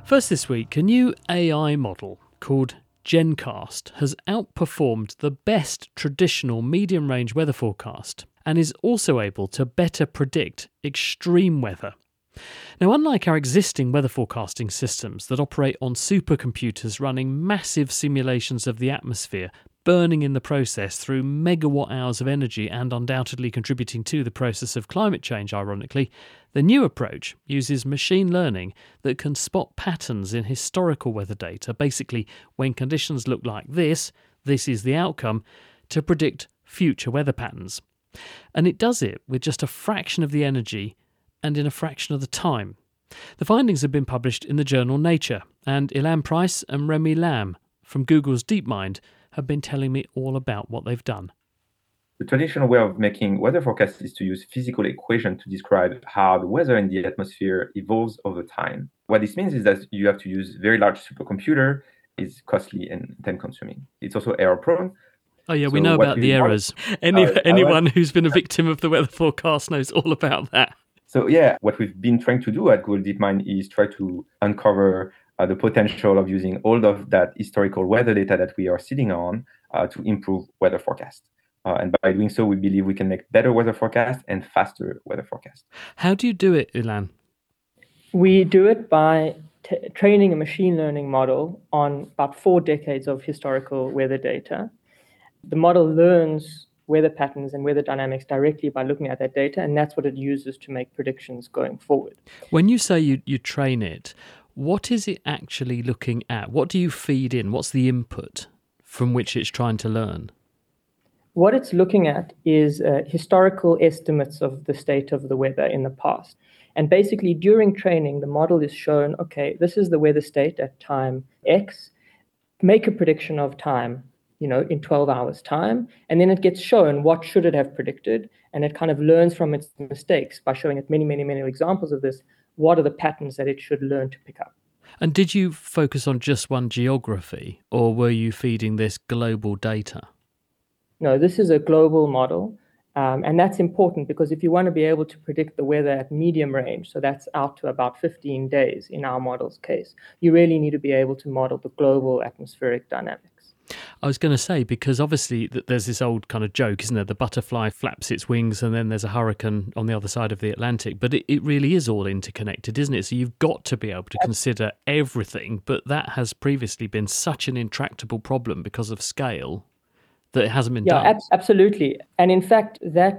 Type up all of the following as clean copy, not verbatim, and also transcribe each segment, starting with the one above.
First this week, a new AI model called GenCast has outperformed the best traditional medium-range weather forecast and is also able to better predict extreme weather. Now, unlike our existing weather forecasting systems that operate on supercomputers running massive simulations of the atmosphere, burning in the process through megawatt hours of energy and undoubtedly contributing to the process of climate change, ironically, the new approach uses machine learning that can spot patterns in historical weather data, basically when conditions look like this is the outcome, to predict future weather patterns. And it does it with just a fraction of the energy and in a fraction of the time. The findings have been published in the journal Nature, and Ilan Price and Remy Lam from Google's DeepMind have been telling me all about what they've done. The traditional way of making weather forecasts is to use physical equations to describe how the weather in the atmosphere evolves over time. What this means is that you have to use very large supercomputer. It's costly and time-consuming. It's also error-prone. Oh yeah, we know about the errors. Anyone who's been a victim of the weather forecast knows all about that. So yeah, what we've been trying to do at Google DeepMind is try to uncover the potential of using all of that historical weather data that we are sitting on to improve weather forecasts. And by doing so, we believe we can make better weather forecasts and faster weather forecasts. How do you do it, Ilan? We do it by training a machine learning model on about 4 decades of historical weather data. The model learns weather patterns and weather dynamics directly by looking at that data, and that's what it uses to make predictions going forward. When you say you train it, what is it actually looking at? What do you feed in? What's the input from which it's trying to learn? What it's looking at is historical estimates of the state of the weather in the past. And basically, during training, the model is shown, okay, this is the weather state at time X. Make a prediction of time, in 12 hours' time. And then it gets shown what should it have predicted. And it kind of learns from its mistakes by showing it many, many, many examples of this. What are the patterns that it should learn to pick up? And did you focus on just one geography, or were you feeding this global data? No, this is a global model. And that's important because if you want to be able to predict the weather at medium range, so that's out to about 15 days in our model's case, you really need to be able to model the global atmospheric dynamics. I was going to say, because obviously there's this old kind of joke, isn't there? The butterfly flaps its wings and then there's a hurricane on the other side of the Atlantic. But it really is all interconnected, isn't it? So you've got to be able to consider everything. But that has previously been such an intractable problem because of scale that it hasn't been done. Yeah, absolutely. And in fact,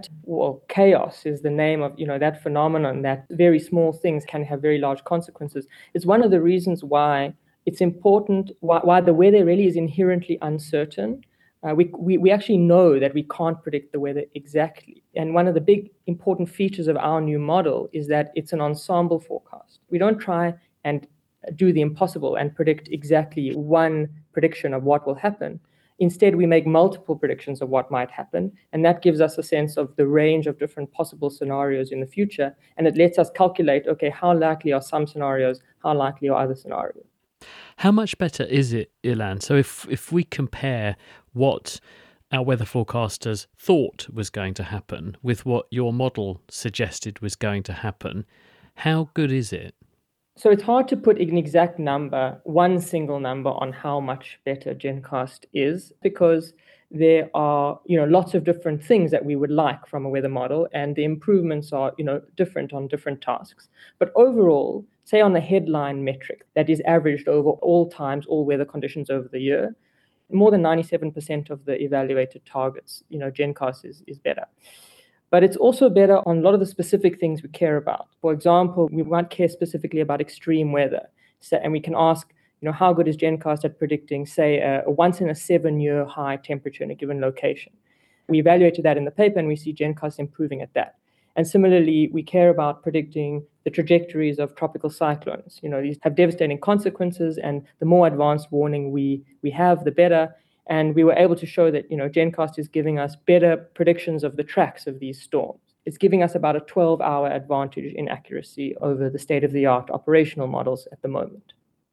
chaos is the name of, that phenomenon, that very small things can have very large consequences. It's one of the reasons why it's important, why the weather really is inherently uncertain. We actually know that we can't predict the weather exactly. And one of the big important features of our new model is that it's an ensemble forecast. We don't try and do the impossible and predict exactly one prediction of what will happen. Instead, we make multiple predictions of what might happen, and that gives us a sense of the range of different possible scenarios in the future, and it lets us calculate, okay, how likely are some scenarios, how likely are other scenarios. How much better is it, Ilan? So if we compare what our weather forecasters thought was going to happen with what your model suggested was going to happen, how good is it? So it's hard to put an exact number, one single number on how much better GenCast is, because there are, lots of different things that we would like from a weather model, and the improvements are, different on different tasks. But overall, say on the headline metric that is averaged over all times, all weather conditions over the year, more than 97% of the evaluated targets, GenCast is better. But it's also better on a lot of the specific things we care about. For example, we might care specifically about extreme weather. And we can ask, how good is GenCast at predicting, say, a once in a 7-year high temperature in a given location? We evaluated that in the paper and we see GenCast improving at that. And similarly, we care about predicting the trajectories of tropical cyclones. These have devastating consequences, and the more advanced warning we have, the better. And we were able to show that, GenCast is giving us better predictions of the tracks of these storms. It's giving us about a 12-hour advantage in accuracy over the state-of-the-art operational models at the moment.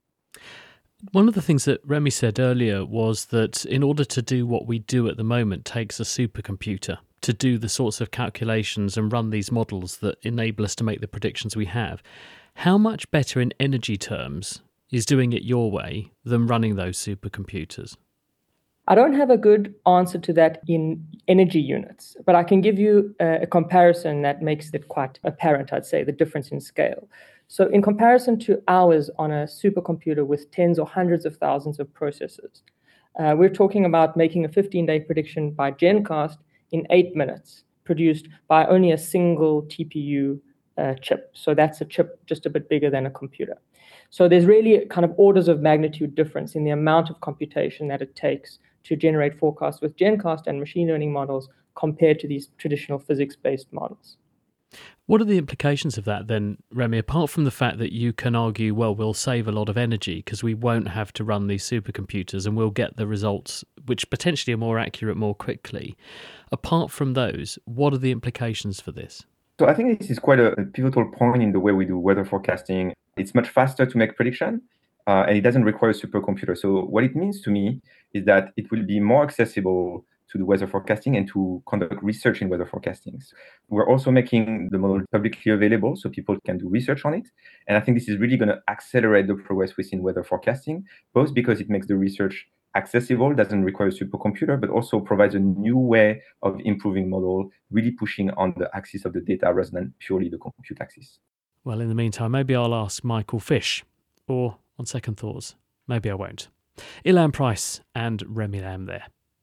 One of the things that Remy said earlier was that in order to do what we do at the moment takes a supercomputer to do the sorts of calculations and run these models that enable us to make the predictions we have. How much better in energy terms is doing it your way than running those supercomputers? I don't have a good answer to that in energy units, but I can give you a comparison that makes it quite apparent, I'd say, the difference in scale. So in comparison to hours on a supercomputer with tens or hundreds of thousands of processors, we're talking about making a 15-day prediction by GenCast in 8 minutes, produced by only a single TPU chip. So that's a chip just a bit bigger than a computer. So there's really kind of orders of magnitude difference in the amount of computation that it takes to generate forecasts with GenCast and machine learning models compared to these traditional physics-based models. What are the implications of that then, Remy, apart from the fact that you can argue, well, we'll save a lot of energy because we won't have to run these supercomputers and we'll get the results which potentially are more accurate more quickly. Apart from those, what are the implications for this? So I think this is quite a pivotal point in the way we do weather forecasting. It's much faster to make prediction, and it doesn't require a supercomputer. So what it means to me is that it will be more accessible to do weather forecasting and to conduct research in weather forecasting. We're also making the model publicly available so people can do research on it. And I think this is really going to accelerate the progress within weather forecasting, both because it makes the research accessible, doesn't require a supercomputer, but also provides a new way of improving model, really pushing on the axis of the data rather than purely the compute axis. Well, in the meantime, maybe I'll ask Michael Fish, or on second thoughts, maybe I won't. Ilan Price and Remy Lam there.